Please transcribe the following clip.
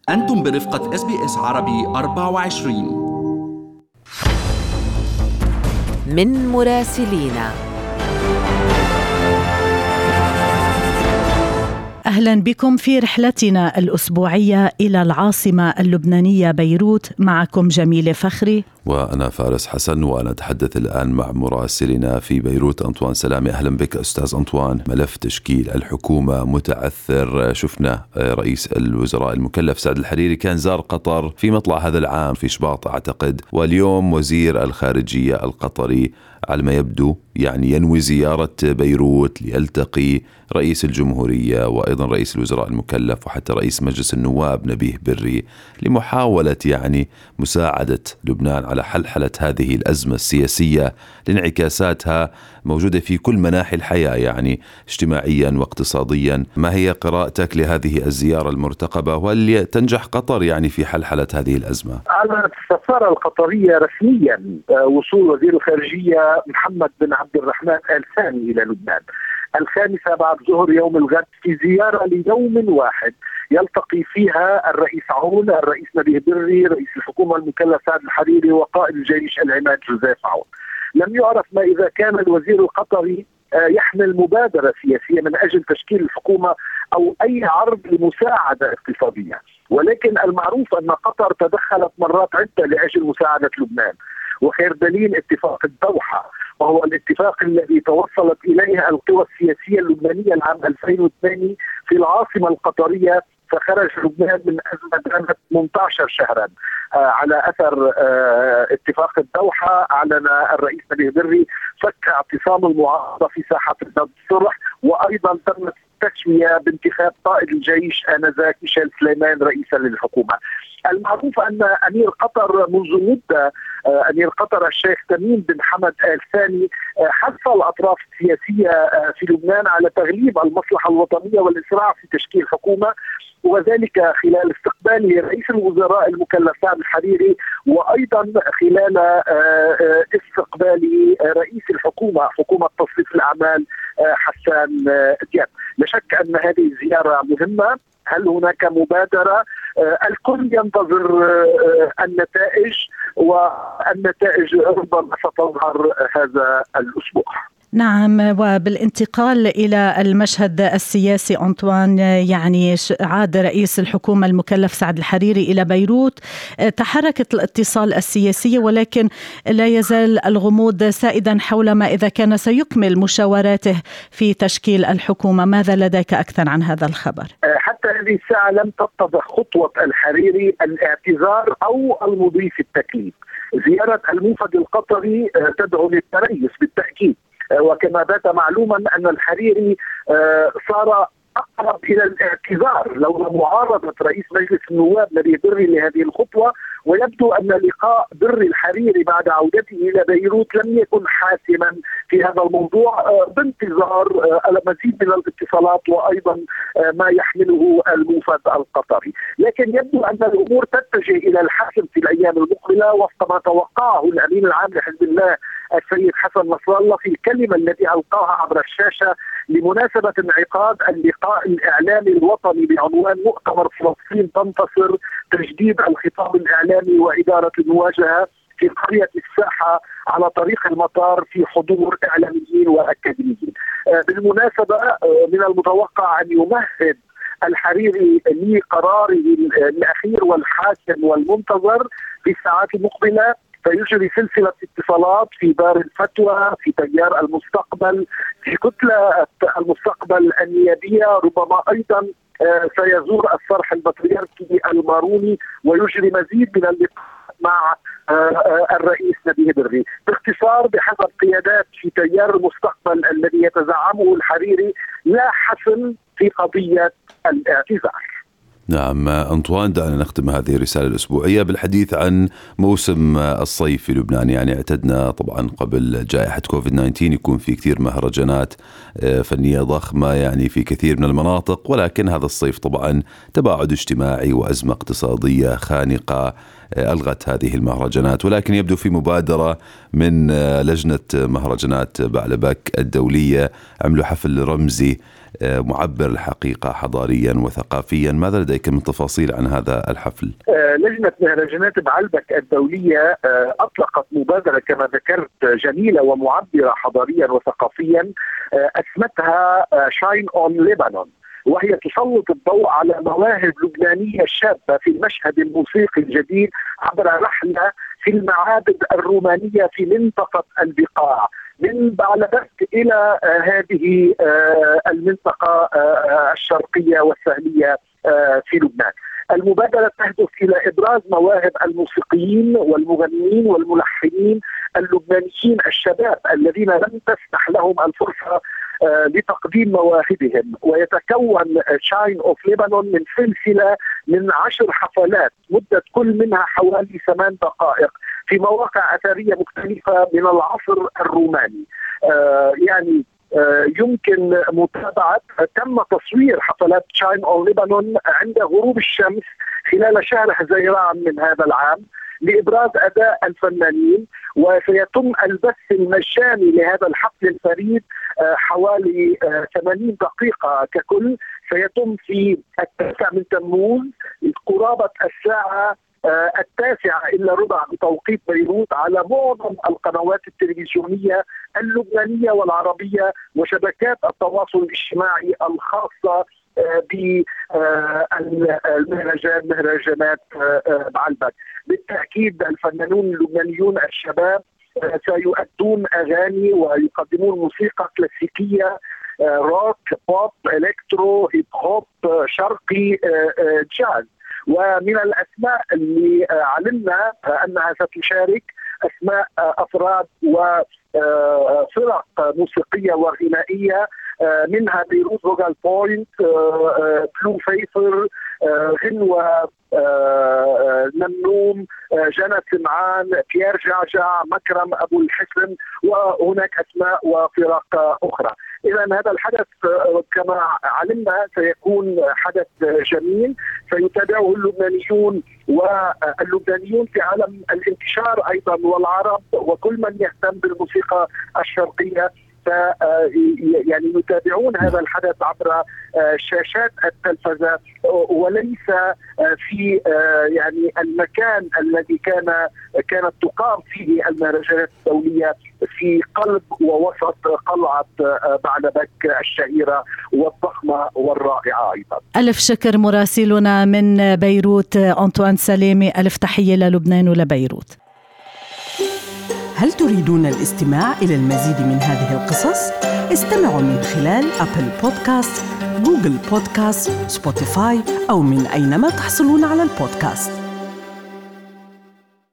أنتم برفقة SBS عربي 24. من مراسلينا. أهلا بكم في رحلتنا الأسبوعية إلى العاصمة اللبنانية بيروت. معكم جميلة فخري وأنا فارس حسن، وأنا أتحدث الآن مع مراسلنا في بيروت أنطوان سلامي. أهلا بك أستاذ أنطوان. ملف تشكيل الحكومة متعثر. شفنا رئيس الوزراء المكلف سعد الحريري كان زار قطر في مطلع هذا العام في شباط أعتقد، واليوم وزير الخارجية القطري على ما يبدو يعني ينوي زيارة بيروت ليلتقي رئيس الجمهورية وأيضا رئيس الوزراء المكلف وحتى رئيس مجلس النواب نبيه بري لمحاولة يعني مساعدة لبنان على حلحلة هذه الأزمة السياسية لانعكاساتها موجودة في كل مناحي الحياة، يعني اجتماعيا واقتصاديا. ما هي قراءتك لهذه الزيارة المرتقبة، وهل تنجح قطر يعني في حلحلة هذه الأزمة؟ على السفارة القطرية رسميا وصول وزير الخارجية محمد بن عبد الرحمن آل ثاني إلى لبنان 5 بعد ظهر يوم الغد في زيارة ليوم واحد يلتقي فيها الرئيس عون، الرئيس نبيه بري، رئيس الحكومة المكلف سعد الحريري، وقائد الجيش العماد جوزيف عون. لم يعرف ما إذا كان الوزير القطري يحمل مبادرة سياسية من أجل تشكيل الحكومة أو أي عرض لمساعدة اقتصادية، ولكن المعروف أن قطر تدخلت مرات عدة لأجل مساعدة لبنان، وخير دليل اتفاق الدوحة، وهو الاتفاق الذي توصلت إليه القوى السياسية اللبنانية العام 2002 في العاصمة القطرية، فخرج لبنان من أزمة دامت 18 شهرا. على أثر اتفاق الدوحة أعلن الرئيس نبيه بري فك اعتصام المعارضة في ساحة الصلح، وأيضا تم التسوية بانتخاب قائد الجيش آنذاك ميشيل سليمان رئيسا للحكومة. المعروف أن أمير قطر منذ مدة، أمير قطر الشيخ تميم بن حمد آل ثاني، حث الأطراف السياسية في لبنان على تغليب المصلحة الوطنية والإسراع في تشكيل حكومة، وذلك خلال استقباله رئيس الوزراء المكلف سعد الحريري، وأيضا خلال استقبال رئيس الحكومة حكومة تصريف الأعمال حسان دياب. لا شك أن هذه الزيارة مهمة. هل هناك مبادرة؟ الكل ينتظر النتائج، والنتائج ربما ستظهر هذا الأسبوع. نعم، وبالانتقال إلى المشهد السياسي أنطوان، يعني عاد رئيس الحكومة المكلف سعد الحريري إلى بيروت، تحركت الاتصال السياسية، ولكن لا يزال الغموض سائدا حول ما إذا كان سيكمل مشاوراته في تشكيل الحكومة. ماذا لديك أكثر عن هذا الخبر؟ حتى هذه الساعة لم تتضح خطوة الحريري الاعتذار أو المضي في التكليف. زيارة الموفد القطري تدعو للتريث بالتأكيد، وكما بات معلوما أن الحريري صار أقرب إلى الاعتذار لولا معارضة رئيس مجلس النواب نبيه بري لهذه الخطوة. ويبدو أن لقاء بري الحريري بعد عودته إلى بيروت لم يكن حاسما في هذا الموضوع، بانتظار المزيد من الاتصالات وأيضا ما يحمله الموفد القطري. لكن يبدو أن الأمور تتجه إلى الحسم في الأيام المقبلة وفق ما توقعه الأمين العام لحزب الله السيد حسن نصر الله في الكلمة التي ألقاها عبر الشاشة لمناسبة انعقاد اللقاء الإعلامي الوطني بعنوان مؤتمر فلسطين تنتصر، تجديد الخطاب الإعلامي وإدارة المواجهة في قرية الساحة على طريق المطار في حضور إعلاميين وأكاديميين. بالمناسبة من المتوقع أن يمهد الحريري لقراره الأخير والحاسم والمنتظر في الساعات المقبلة، فيجري سلسلة اتصالات في دار الفتوى، في تيار المستقبل، في كتلة المستقبل النيابية، ربما أيضا سيزور الصرح البطريركي الماروني، ويجري مزيد من اللقاء مع الرئيس نبيه بري. باختصار، بحسب قيادات في تيار المستقبل الذي يتزعمه الحريري، لا حسم في قضية الاعتذار. نعم أنطوان، دعنا نختم هذه الرسالة الأسبوعية بالحديث عن موسم الصيف في لبنان. يعني اعتدنا طبعا قبل جائحة كوفيد-19 يكون في كثير مهرجانات فنية ضخمة يعني في كثير من المناطق، ولكن هذا الصيف طبعا تباعد اجتماعي وأزمة اقتصادية خانقة ألغت هذه المهرجانات. ولكن يبدو في مبادرة من لجنة مهرجانات بعلبك الدولية، عملوا حفل رمزي معبر الحقيقة حضاريا وثقافيا. ماذا لديك من تفاصيل عن هذا الحفل؟ لجنة مهرجانات بعلبك الدولية أطلقت مبادرة كما ذكرت جميلة ومعبرة حضاريا وثقافيا، اسمتها شاين أون ليبانون، وهي تسلط الضوء على مواهب لبنانية شابة في المشهد الموسيقي الجديد عبر رحلة في المعابد الرومانية في منطقة البقاع من بعلبك إلى هذه المنطقة الشرقية والسهلية في لبنان. المبادرة تهدف إلى إبراز مواهب الموسيقيين والمغنيين والملحنين اللبنانيين الشباب الذين لم تسمح لهم الفرصة لتقديم مواهبهم. ويتكون شاين أوف ليبانون من سلسلة من 10 حفلات مدة كل منها حوالي 8 دقائق في مواقع أثرية مختلفة من العصر الروماني. يمكن متابعة تم تصوير حفلات شاين أون ليبانون عند غروب الشمس خلال شهر حزيران من هذا العام لإبراز أداء الفنانين، وسيتم البث المجاني لهذا الحفل الفريد حوالي 80 دقيقة ككل. سيتم في 9 من تموز قرابة الساعة 9:15 بتوقيت بيروت على معظم القنوات التلفزيونية اللبنانية والعربية وشبكات التواصل الاجتماعي الخاصة مهرجانات بعلبك. بالتأكيد الفنانون اللبنانيون الشباب سيؤدون أغاني ويقدمون موسيقى كلاسيكية، روك، بوب، إلكترو، هيب هوب، شرقي، جاز. ومن الأسماء اللي علمنا أنها ستشارك أسماء أفراد وفرق موسيقية وغنائية، منها بيروت فوغال بوينت، بلو فيثر، غنوة نمنوم، جنى سمعان، بيير جعجع، مكرم أبو الحسن، وهناك أسماء وفرق أخرى. إذا هذا الحدث كما علمنا سيكون حدث جميل سيتابعه اللبنانيون واللبنانيون في عالم الانتشار أيضا والعرب وكل من يهتم بالموسيقى الشرقية يتابعون هذا الحدث عبر شاشات التلفزة وليس في المكان الذي كانت تقام فيه المهرجانات الدولية في قلب ووسط قلعة بعلبك الشهيرة والضخمة والرائعة أيضا. ألف شكر مراسلنا من بيروت أنطوان سلامي، ألف تحية للبنان ولبيروت. هل تريدون الاستماع إلى المزيد من هذه القصص؟ استمعوا من خلال أبل بودكاست، جوجل بودكاست، سبوتيفاي أو من أينما تحصلون على البودكاست.